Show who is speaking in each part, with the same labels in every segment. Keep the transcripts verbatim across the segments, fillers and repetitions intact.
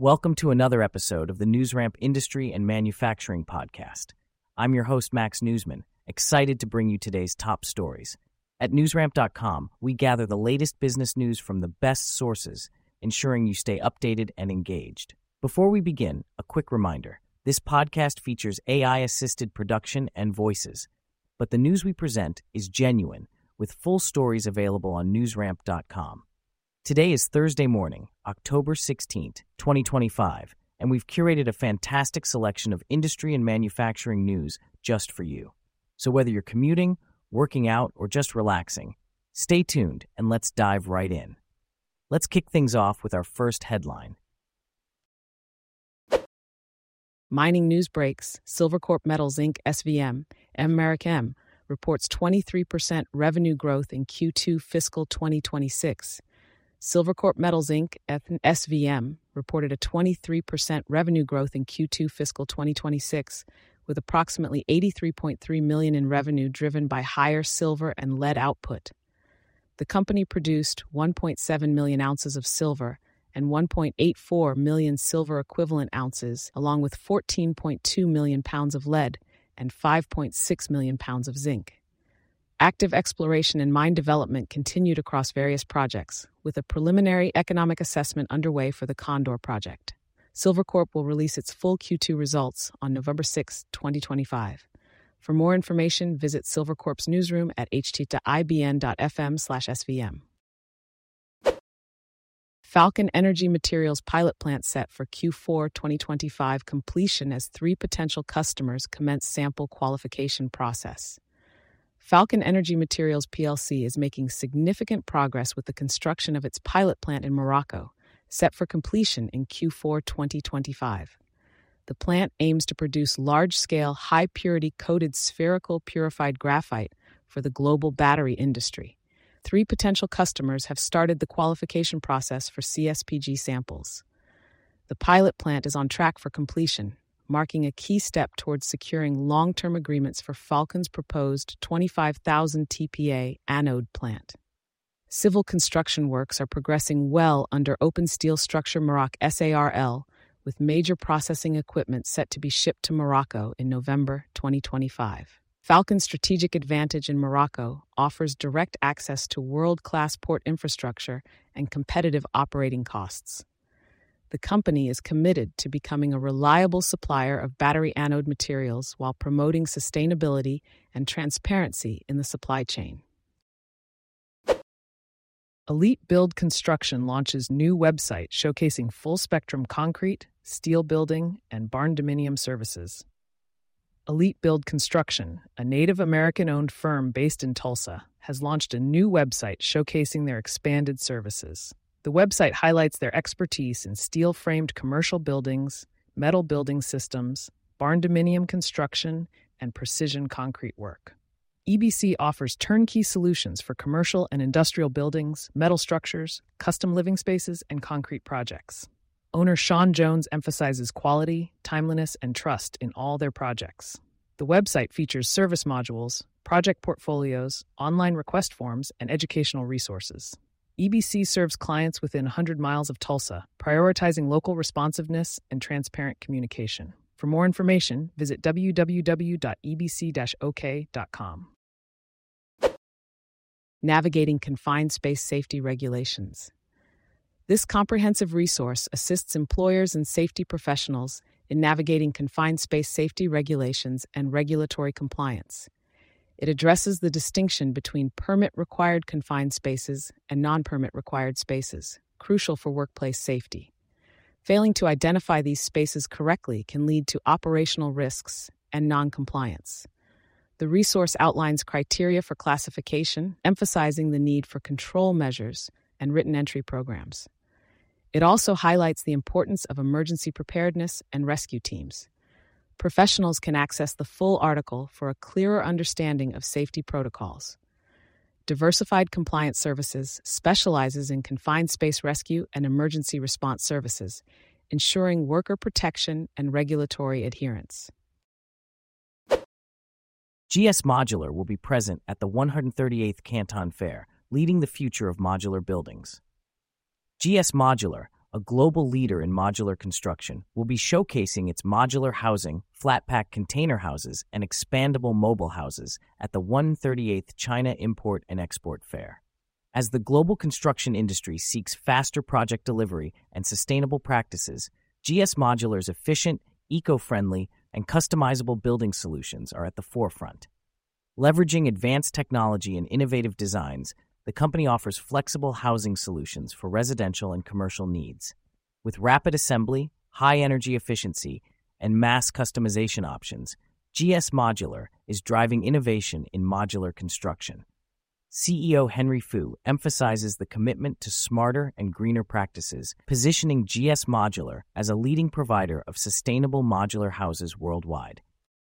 Speaker 1: Welcome to another episode of the NewsRamp Industry and Manufacturing Podcast. I'm your host, Max Newsman, excited to bring you today's top stories. At newsramp dot com, we gather the latest business news from the best sources, ensuring you stay updated and engaged. Before we begin, a quick reminder. This podcast features A I-assisted production and voices, but the news we present is genuine, with full stories available on newsramp dot com. Today is Thursday morning, October sixteenth, twenty twenty-five, and we've curated a fantastic selection of industry and manufacturing news just for you. So whether you're commuting, working out, or just relaxing, stay tuned and let's dive right in. Let's kick things off with our first headline.
Speaker 2: Mining news breaks. Silvercorp Metals Incorporated, S V M, Americam, reports twenty-three percent revenue growth in Q two fiscal twenty twenty-six. Silvercorp Metals Incorporated, S V M, reported a twenty-three percent revenue growth in Q two fiscal twenty twenty-six, with approximately eighty-three point three million dollars in revenue driven by higher silver and lead output. The company produced one point seven million ounces of silver and one point eight four million silver equivalent ounces, along with fourteen point two million pounds of lead and five point six million pounds of zinc. Active exploration and mine development continued across various projects, with a preliminary economic assessment underway for the Condor project. Silvercorp will release its full Q two results on November sixth, twenty twenty-five. For more information, visit Silvercorp's newsroom at h t t p dot i b n dot f m slash s v m. Falcon Energy Materials pilot plant set for Q four twenty twenty-five completion as three potential customers commence sample qualification process. Falcon Energy Materials P L C is making significant progress with the construction of its pilot plant in Morocco, set for completion in Q four twenty twenty-five. The plant aims to produce large-scale, high-purity coated spherical purified graphite for the global battery industry. Three potential customers have started the qualification process for C S P G samples. The pilot plant is on track for completion, marking a key step towards securing long-term agreements for Falcon's proposed twenty-five thousand T P A anode plant. Civil construction works are progressing well under Open Steel Structure Maroc S A R L, with major processing equipment set to be shipped to Morocco in November twenty twenty-five. Falcon's strategic advantage in Morocco offers direct access to world-class port infrastructure and competitive operating costs. The company is committed to becoming a reliable supplier of battery anode materials while promoting sustainability and transparency in the supply chain. Elite Build Construction launches new website showcasing full-spectrum concrete, steel building, and barn dominium services. Elite Build Construction, a Native American-owned firm based in Tulsa, has launched a new website showcasing their expanded services. The website highlights their expertise in steel-framed commercial buildings, metal building systems, barn dominium construction, and precision concrete work. E B C offers turnkey solutions for commercial and industrial buildings, metal structures, custom living spaces, and concrete projects. Owner Sean Jones emphasizes quality, timeliness, and trust in all their projects. The website features service modules, project portfolios, online request forms, and educational resources. E B C serves clients within one hundred miles of Tulsa, prioritizing local responsiveness and transparent communication. For more information, visit w w w dot e b c dash o k dot com. Navigating Confined Space Safety Regulations. This comprehensive resource assists employers and safety professionals in navigating confined space safety regulations and regulatory compliance. It addresses the distinction between permit-required confined spaces and non-permit required spaces, crucial for workplace safety. Failing to identify these spaces correctly can lead to operational risks and non-compliance. The resource outlines criteria for classification, emphasizing the need for control measures and written entry programs. It also highlights the importance of emergency preparedness and rescue teams. Professionals can access the full article for a clearer understanding of safety protocols. Diversified Compliance Services specializes in confined space rescue and emergency response services, ensuring worker protection and regulatory adherence.
Speaker 1: G S Modular will be present at the one hundred thirty-eighth Canton Fair, leading the future of modular buildings. G S Modular, a global leader in modular construction, will be showcasing its modular housing, flat-pack container houses, and expandable mobile houses at the one hundred thirty-eighth China Import and Export Fair. As the global construction industry seeks faster project delivery and sustainable practices, G S Modular's efficient, eco-friendly, and customizable building solutions are at the forefront. Leveraging advanced technology and innovative designs, the company offers flexible housing solutions for residential and commercial needs. With rapid assembly, high energy efficiency, and mass customization options, G S Modular is driving innovation in modular construction. C E O Henry Fu emphasizes the commitment to smarter and greener practices, positioning G S Modular as a leading provider of sustainable modular houses worldwide.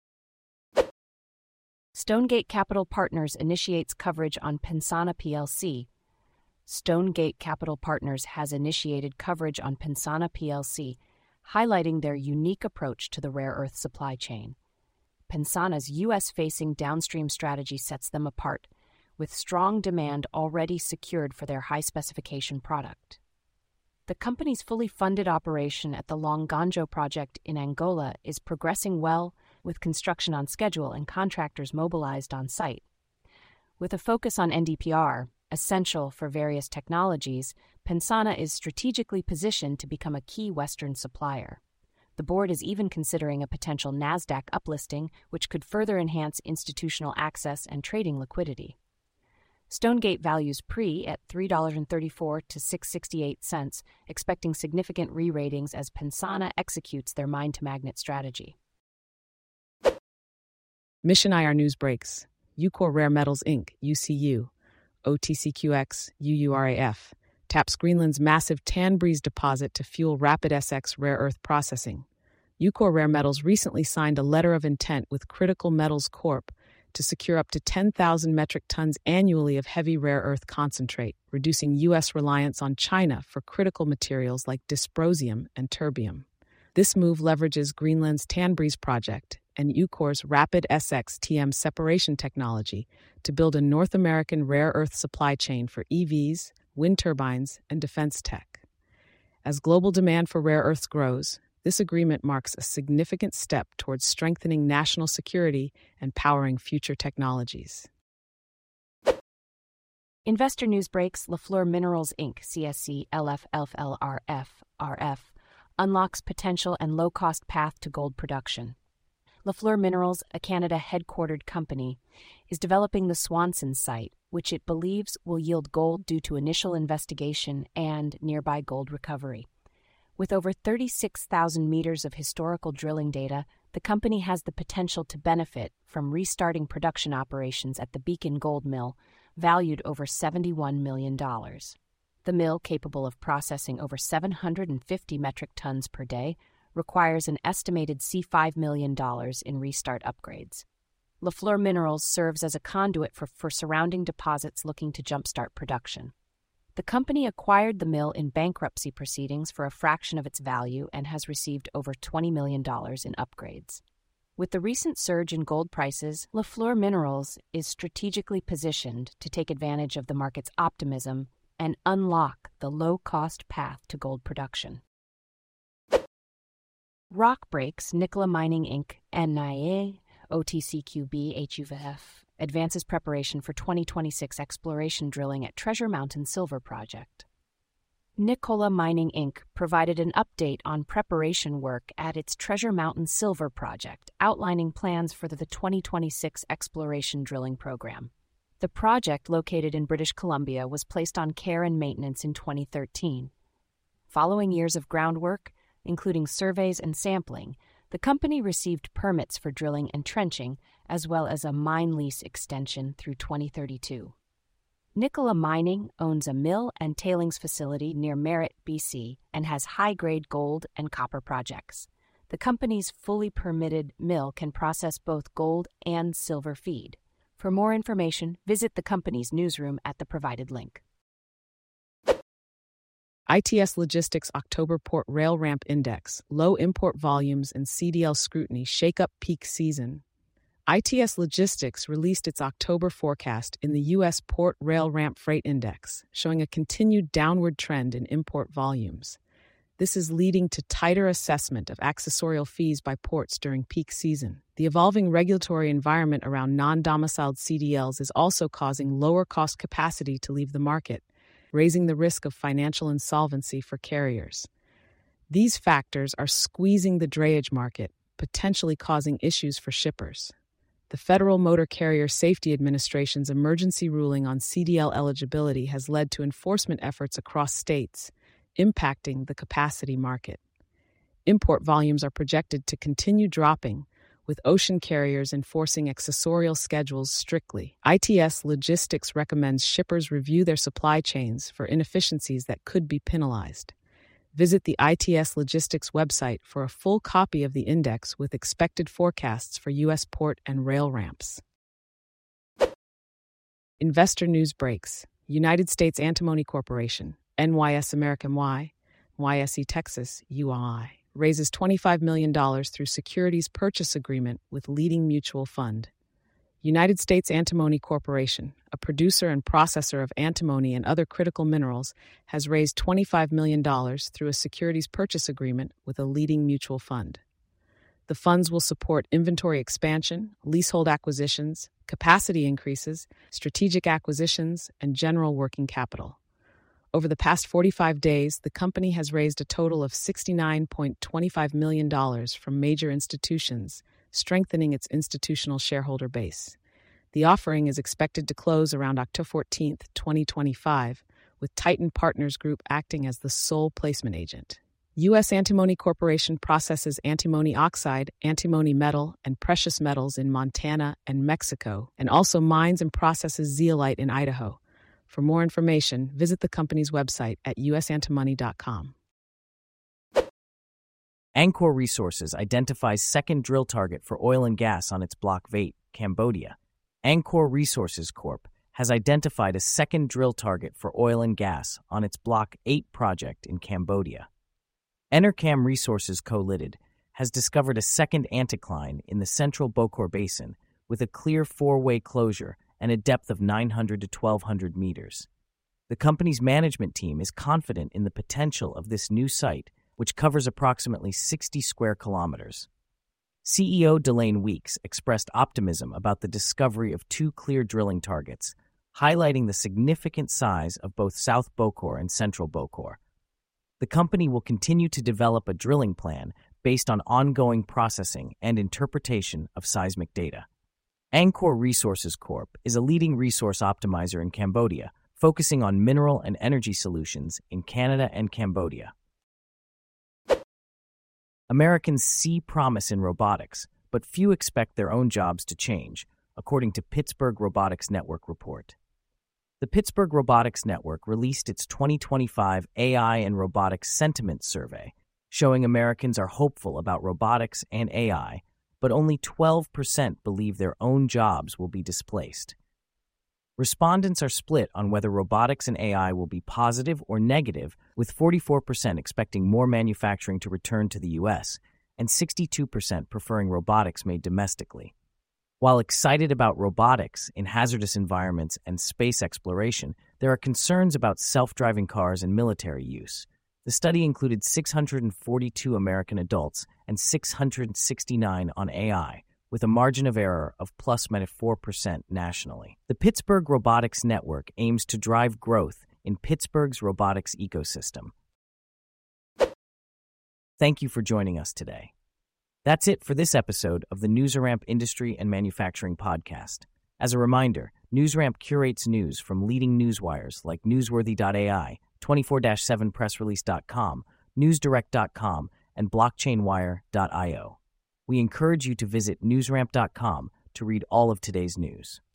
Speaker 3: Stonegate Capital Partners initiates coverage on Pensana P L C. Stonegate Capital Partners has initiated coverage on Pensana P L C, highlighting their unique approach to the rare earth supply chain. Pensana's U S-facing downstream strategy sets them apart, with strong demand already secured for their high-specification product. The company's fully funded operation at the Longanjo project in Angola is progressing well, with construction on schedule and contractors mobilized on site. With a focus on N D P R, essential for various technologies, Pensana is strategically positioned to become a key Western supplier. The board is even considering a potential NASDAQ uplisting, which could further enhance institutional access and trading liquidity. Stonegate values P R E at three dollars and thirty-four cents to six dollars and sixty-eight cents, expecting significant re-ratings as Pensana executes their mine-to-magnet strategy.
Speaker 2: Mission I R News Breaks. Ucore Rare Metals Incorporated, U C U, O T C Q X, U U R A F, taps Greenland's massive Tanbreeze deposit to fuel Rapid S X rare earth processing. Ucore Rare Metals recently signed a letter of intent with Critical Metals Corporation to secure up to ten thousand metric tons annually of heavy rare earth concentrate, reducing U S reliance on China for critical materials like dysprosium and terbium. This move leverages Greenland's Tanbreeze project and Ucore's Rapid S X T M separation technology to build a North American rare earth supply chain for E Vs, wind turbines, and defense tech. As global demand for rare earths grows, this agreement marks a significant step towards strengthening national security and powering future technologies.
Speaker 3: Investor News Breaks. Lafleur Minerals Incorporated, C S C L F L L R F R F, unlocks potential and low-cost path to gold production. Lafleur Minerals, a Canada-headquartered company, is developing the Swanson site, which it believes will yield gold due to initial investigation and nearby gold recovery. With over thirty-six thousand meters of historical drilling data, the company has the potential to benefit from restarting production operations at the Beacon Gold Mill, valued over seventy-one million dollars. The mill, capable of processing over seven hundred fifty metric tons per day, requires an estimated five million dollars in restart upgrades. Lafleur Minerals serves as a conduit for, for surrounding deposits looking to jumpstart production. The company acquired the mill in bankruptcy proceedings for a fraction of its value and has received over twenty million dollars in upgrades. With the recent surge in gold prices, Lafleur Minerals is strategically positioned to take advantage of the market's optimism and unlock the low-cost path to gold production. Rock Breaks, Nikola Mining Incorporated, N I A, O T C Q B, H U V F, advances preparation for twenty twenty-six exploration drilling at Treasure Mountain Silver Project. Nikola Mining Incorporated provided an update on preparation work at its Treasure Mountain Silver Project, outlining plans for the twenty twenty-six exploration drilling program. The project, located in British Columbia, was placed on care and maintenance in twenty thirteen. Following years of groundwork, including surveys and sampling, the company received permits for drilling and trenching, as well as a mine lease extension through twenty thirty-two. Nikola Mining owns a mill and tailings facility near Merritt, B C, and has high-grade gold and copper projects. The company's fully permitted mill can process both gold and silver feed. For more information, visit the company's newsroom at the provided link.
Speaker 2: I T S Logistics October Port Rail Ramp Index, low import volumes and C D L scrutiny shake up peak season. I T S Logistics released its October forecast in the U S Port Rail Ramp Freight Index, showing a continued downward trend in import volumes. This is leading to tighter assessment of accessorial fees by ports during peak season. The evolving regulatory environment around non-domiciled C D Ls is also causing lower-cost capacity to leave the market, raising the risk of financial insolvency for carriers. These factors are squeezing the drayage market, potentially causing issues for shippers. The Federal Motor Carrier Safety Administration's emergency ruling on C D L eligibility has led to enforcement efforts across states, impacting the capacity market. Import volumes are projected to continue dropping, with ocean carriers enforcing accessorial schedules strictly. I T S Logistics recommends shippers review their supply chains for inefficiencies that could be penalized. Visit the I T S Logistics website for a full copy of the index with expected forecasts for U S port and rail ramps. Investor news breaks. United States Antimony Corporation, N Y S American Y, Y S E Texas, U I, raises twenty-five million dollars through securities purchase agreement with leading mutual fund. United States Antimony Corporation, a producer and processor of antimony and other critical minerals, has raised twenty-five million dollars through a securities purchase agreement with a leading mutual fund. The funds will support inventory expansion, leasehold acquisitions, capacity increases, strategic acquisitions, and general working capital. Over the past forty-five days, the company has raised a total of sixty-nine point two five million dollars from major institutions, strengthening its institutional shareholder base. The offering is expected to close around October fourteenth, twenty twenty-five, with Titan Partners Group acting as the sole placement agent. U S Antimony Corporation processes antimony oxide, antimony metal, and precious metals in Montana and Mexico, and also mines and processes zeolite in Idaho. For more information, visit the company's website at u s antimony dot com.
Speaker 1: Angkor Resources identifies second drill target for oil and gas on its Block eight, Cambodia. Angkor Resources Corp has identified a second drill target for oil and gas on its Block eight project in Cambodia. Enercam Resources Co-Limited has discovered a second anticline in the central Bokor Basin with a clear four-way closure and a depth of nine hundred to twelve hundred meters. The company's management team is confident in the potential of this new site, which covers approximately sixty square kilometers. C E O Delane Weeks expressed optimism about the discovery of two clear drilling targets, highlighting the significant size of both South Bokor and Central Bokor. The company will continue to develop a drilling plan based on ongoing processing and interpretation of seismic data. Angkor Resources Corp is a leading resource optimizer in Cambodia, focusing on mineral and energy solutions in Canada and Cambodia. Americans see promise in robotics, but few expect their own jobs to change, according to Pittsburgh Robotics Network report. The Pittsburgh Robotics Network released its twenty twenty-five A I and Robotics Sentiment Survey, showing Americans are hopeful about robotics and A I, but only twelve percent believe their own jobs will be displaced. Respondents are split on whether robotics and A I will be positive or negative, with forty-four percent expecting more manufacturing to return to the U S and sixty-two percent preferring robotics made domestically. While excited about robotics in hazardous environments and space exploration, there are concerns about self-driving cars and military use. The study included six hundred forty-two American adults and six hundred sixty-nine on A I, with a margin of error of plus minus four percent nationally. The Pittsburgh Robotics Network aims to drive growth in Pittsburgh's robotics ecosystem. Thank you for joining us today. That's it for this episode of the NewsRamp Industry and Manufacturing Podcast. As a reminder, NewsRamp curates news from leading newswires like newsworthy dot A I, twenty-four seven press release dot com, newsdirect dot com, and blockchain wire dot io. We encourage you to visit newsramp dot com to read all of today's news.